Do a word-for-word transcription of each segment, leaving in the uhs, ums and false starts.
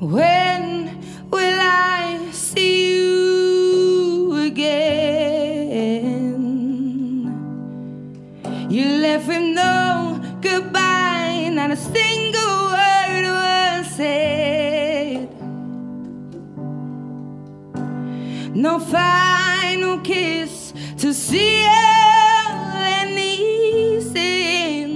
When will I see you again? You left with no goodbye, not a single word was said. No final kiss to seal any sin.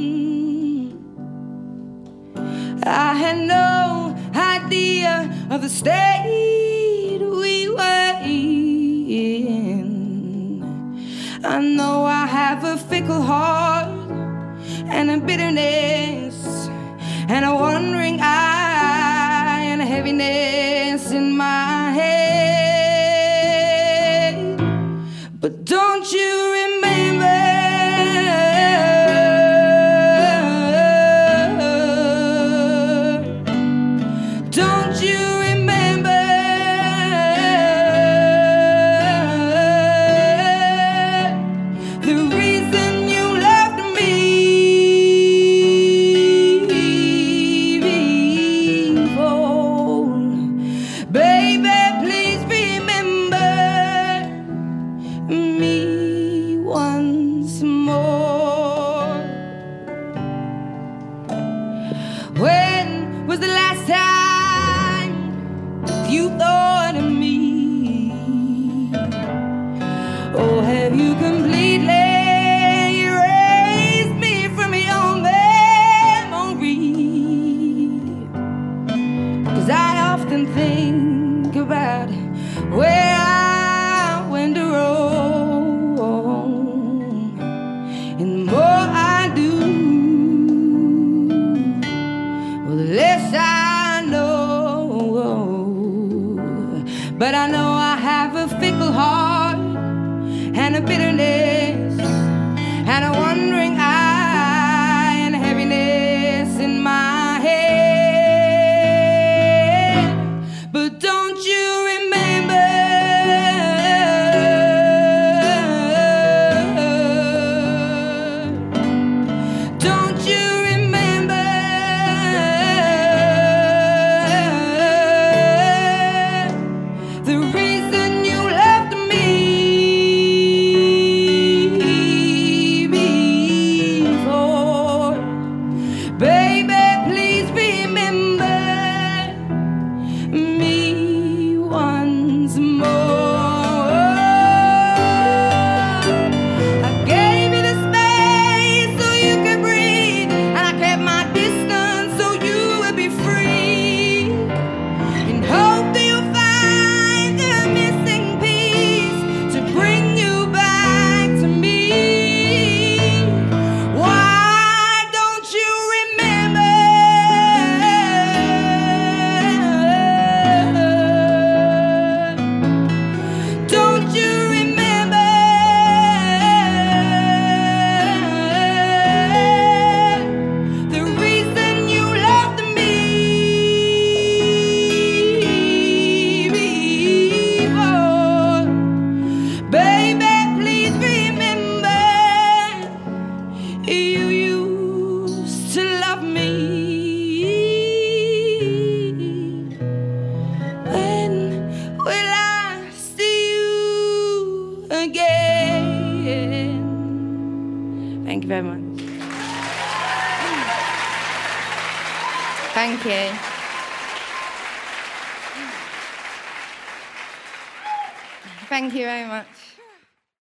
I had no idea of the state we were in. I know I have a fickle heart and a bitterness and a wandering eye and a heaviness in my head. But don't you remember? Don't you remember the reason you left me before? Baby, please remember me once more. When was the last time you thought of me? Or have you completely erased me from your memory? 'Cause I often think about where I went wrong, and the more I do, well, the less I know. But I know I have a fickle heart and a bitterness and a wandering eye and a heaviness in my head. But don't you remember? Don't you remember the reason you left me before? Baby, please remember me once more. I gave you the space so you could breathe, and I kept my distance so you would be free, and hope that you'll find the missing piece to bring you back to me. Why don't you remember? Don't you remember the reason you left me before? Baby, please remember you used to love me. When will I see you again? Thank you very much. Thank you. Thank you very much.